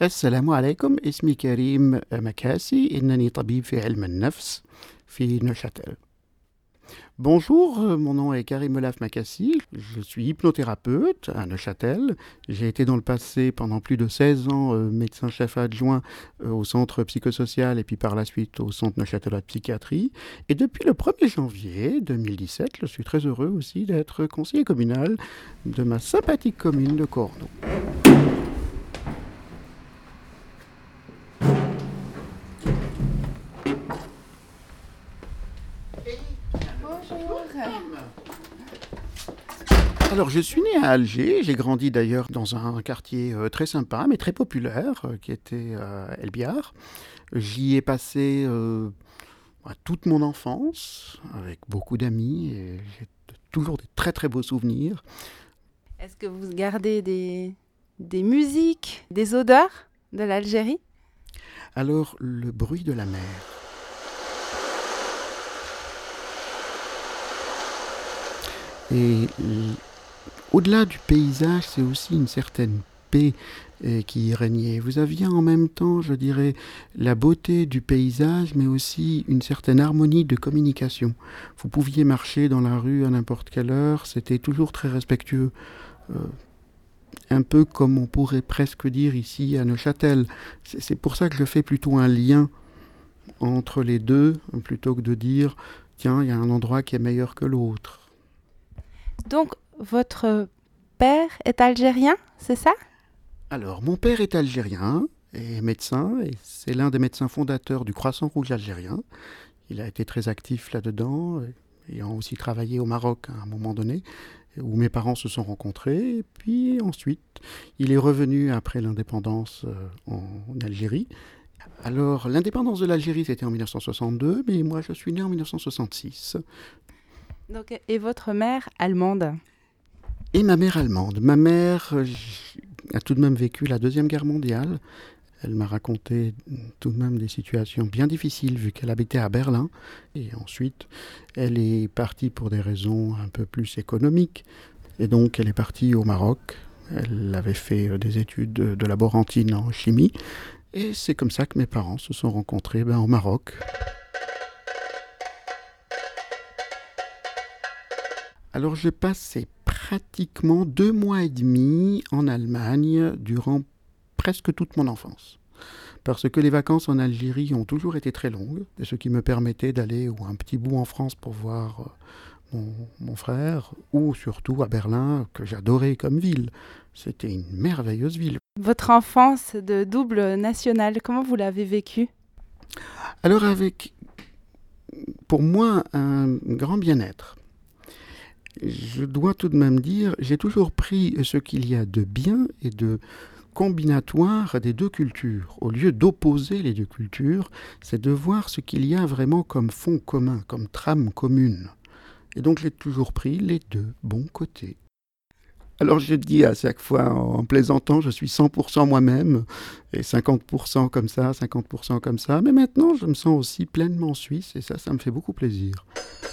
السلام عليكم اسمي كريم مكاسي إنني طبيب في علم النفس في Neuchâtel. Bonjour, mon nom est Karim Olaf Makassi, je suis hypnothérapeute à Neuchâtel. J'ai été dans le passé pendant plus de 16 ans médecin-chef adjoint au centre psychosocial et puis par la suite au centre neuchâtelois de psychiatrie. Et depuis le 1er janvier 2017, je suis très heureux aussi d'être conseiller communal de ma sympathique commune de Cordoue. Alors, je suis né à Alger, j'ai grandi d'ailleurs dans un quartier très sympa, mais très populaire, qui était El Biar. J'y ai passé toute mon enfance, avec beaucoup d'amis, et j'ai toujours des très très beaux souvenirs. Est-ce que vous gardez des musiques, des odeurs de l'Algérie? Alors, le bruit de la mer. Et au-delà du paysage, c'est aussi une certaine paix qui y régnait. Vous aviez en même temps, je dirais, la beauté du paysage, mais aussi une certaine harmonie de communication. Vous pouviez marcher dans la rue à n'importe quelle heure, c'était toujours très respectueux. Un peu comme on pourrait presque dire ici à Neuchâtel. C'est pour ça que je fais plutôt un lien entre les deux, plutôt que de dire, tiens, il y a un endroit qui est meilleur que l'autre. Donc, votre père est algérien, c'est ça? Alors, mon père est algérien et médecin, et c'est l'un des médecins fondateurs du Croissant Rouge algérien. Il a été très actif là-dedans, ayant aussi travaillé au Maroc à un moment donné, où mes parents se sont rencontrés. Et puis ensuite, il est revenu après l'indépendance en Algérie. Alors, l'indépendance de l'Algérie, c'était en 1962, mais moi, je suis né en 1966. Donc, et votre mère allemande? Et ma mère allemande. Ma mère a tout de même vécu la Deuxième Guerre mondiale. Elle m'a raconté tout de même des situations bien difficiles vu qu'elle habitait à Berlin. Et ensuite, elle est partie pour des raisons un peu plus économiques. Et donc, elle est partie au Maroc. Elle avait fait des études de laborantine en chimie. Et c'est comme ça que mes parents se sont rencontrés au Maroc. Alors, j'ai passé pratiquement 2 mois et demi en Allemagne durant presque toute mon enfance. Parce que les vacances en Algérie ont toujours été très longues, et ce qui me permettait d'aller un petit bout en France pour voir mon frère, ou surtout à Berlin, que j'adorais comme ville. C'était une merveilleuse ville. Votre enfance de double nationale, comment vous l'avez vécue? Alors avec, pour moi, un grand bien-être. Je dois tout de même dire, j'ai toujours pris ce qu'il y a de bien et de combinatoire des deux cultures. Au lieu d'opposer les deux cultures, c'est de voir ce qu'il y a vraiment comme fond commun, comme trame commune. Et donc j'ai toujours pris les deux bons côtés. Alors je dis à chaque fois en plaisantant, je suis 100% moi-même, et 50% comme ça, 50% comme ça. Mais maintenant, je me sens aussi pleinement suisse, et ça me fait beaucoup plaisir.